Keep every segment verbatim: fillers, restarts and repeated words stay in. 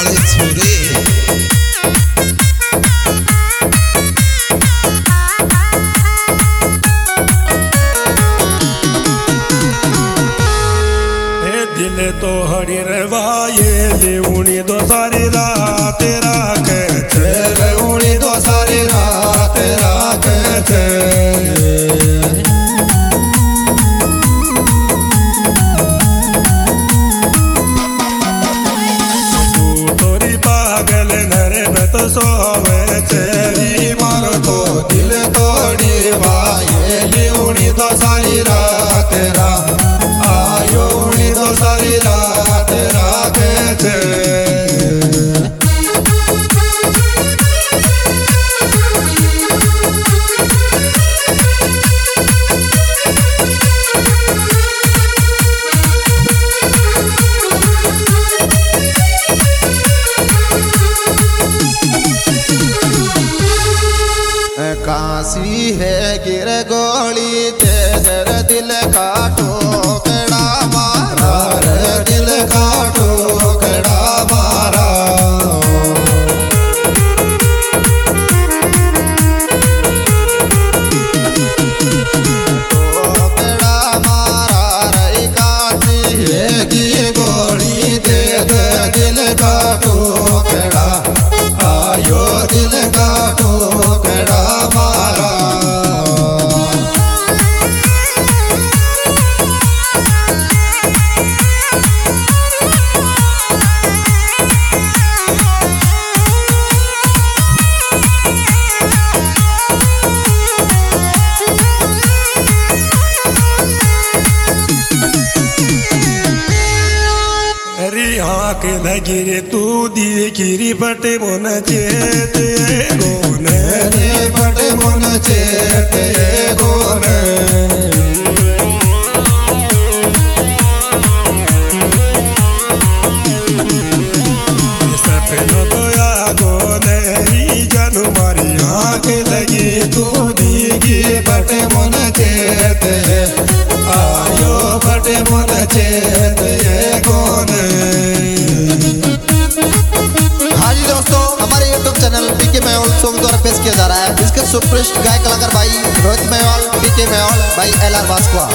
वाले छोरे दिल तो हरी रवाये लेउनी दो सारी रात राखे लेउनी दो सारी रात राखे तू तोरी पागल नरे न तो सोवे तेरी मारो तो दिल तोड़ी वाये लेउनी दो सारी रात राखे आयो दो सारी रात राखे थे काशी है गिर गोली दे दर दिल का टोकड़ा मारा रे दिल का टोकड़ा मारा टोकड़ा मारा रे काशी है गिर गोली दे दर दिल का टोकड़ा आयो दिल का टोकड़ा मारा आँख लगी रे तू दी गिरी बटे मोन चेते गोन रे बटे मोन चेते गोन सपनो गोया गोन री जानू मारी आँख लगी तू दी गिरी बटे मोन चेते आयो बटे मोन चेते गोन। हाँ जी दोस्तों, हमारे YouTube channel PK Mewal song द्वारा पेश किया जा रहा है। इसके सुपरस्टार गायक कलाकार भाई रोहित मेवाल, पीके मेवाल, भाई एल आर बास्कुआ।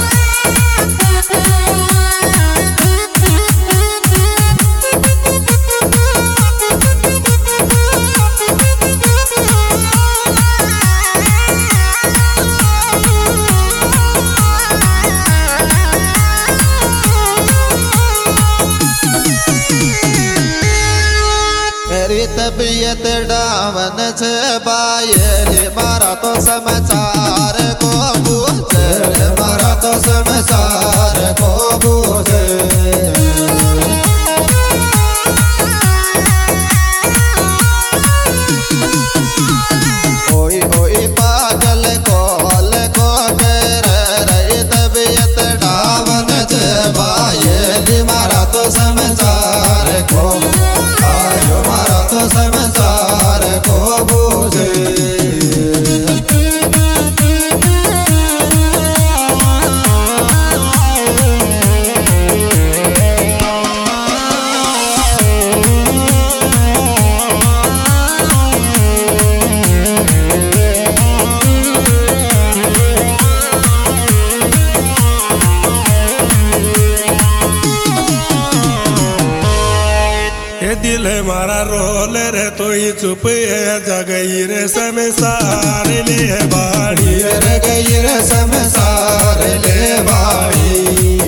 मेरी तबीयत डावन से बाये मारा तो समाचार को पूछे, मारा तो समाचार को पूछे। ओई ओई पागल कोल को तेरे रही तबीयत डावन से बाये मारा तो समाचार को आयो मारा तो समाचार को पूछे। दिल मारा रोल रे तो ही चुप है जगई रे समसार ले बाड़ी रे गई रे समसार ले बाड़ी।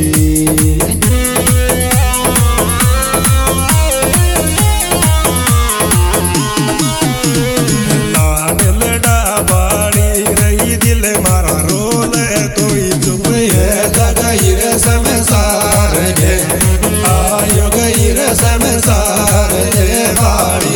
लाड लड़ा बाड़ी रही दिल मारा रोल है तो ही चुप है जगई रे समसार ले आयो गई रे समसार ले बाड़ी।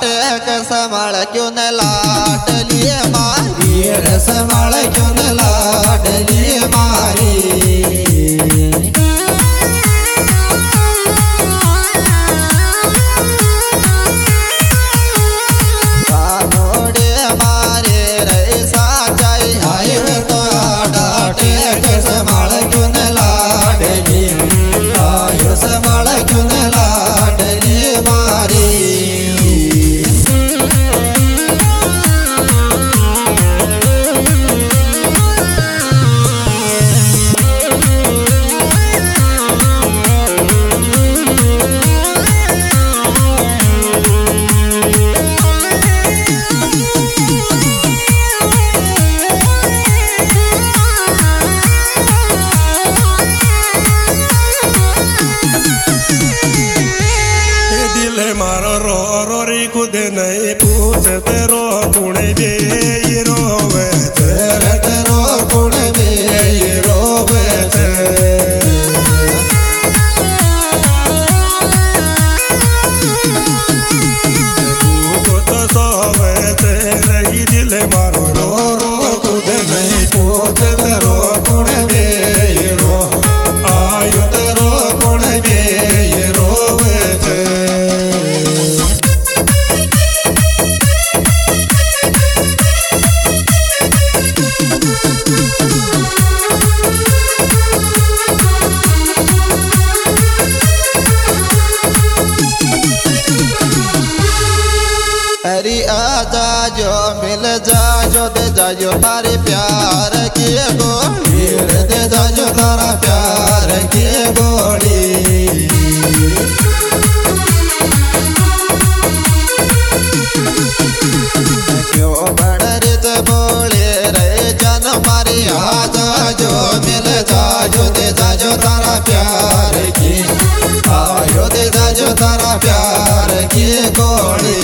डाटे के संभाल क्यों न लाट लिए मारी रे संभाल क्यों न लाट लिए मारी मारो रो रो री खुद नहीं पूछते रो कुणे दे ये रोवे तेरे तेरो कुणे दे ये रोवे तू तो सोवे तेरे ही दिल मारो रो रो खुद नहीं पूछते रो कुणे दे ये रो आयो तेरो कुणे दे ये रोवे अरे आजा जो मिल जा जो दे जाओ तारे प्यार की गोली दे जाओ तारा प्यार की गोली क्यों बड़ रित बोले रे जन मारी आजा जो मिल जा जो दे जाओ तारा प्यार की आयो दे जाओ तारा प्यार की गोली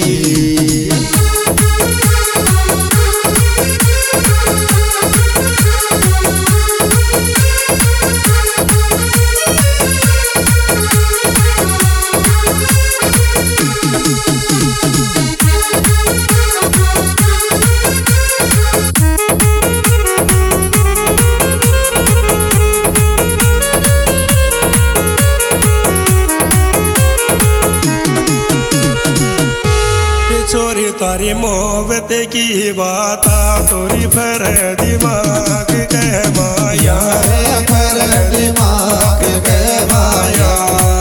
छोरी तारी मोहब्बत की बात तोरी फर दिमाग के माया पर दिमाग के माया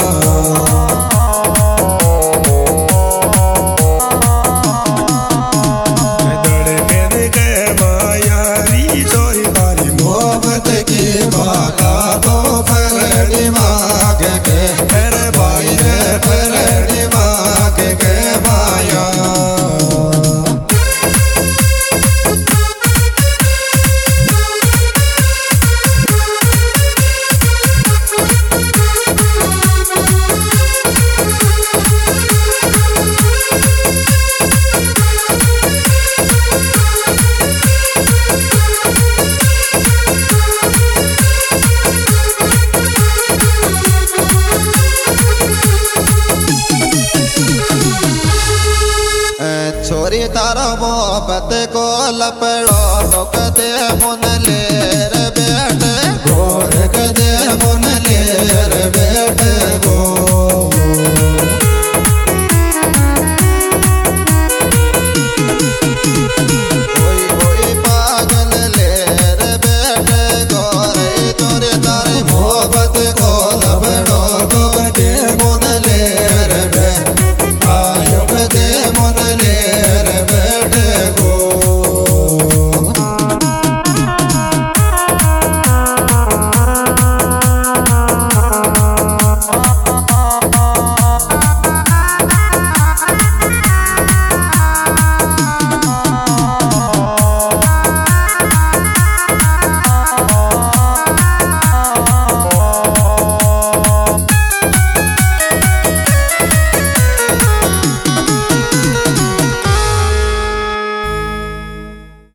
धड़कन के माया री छोरी तारी मोहब्बत की बात तो पर दिमाग के मेरे भाई रे पर दिमाग के माया छोरी तारो मोहब्बत को लपड़ो लोक दे मुन ले रे बेटे गोर के दे मुन ले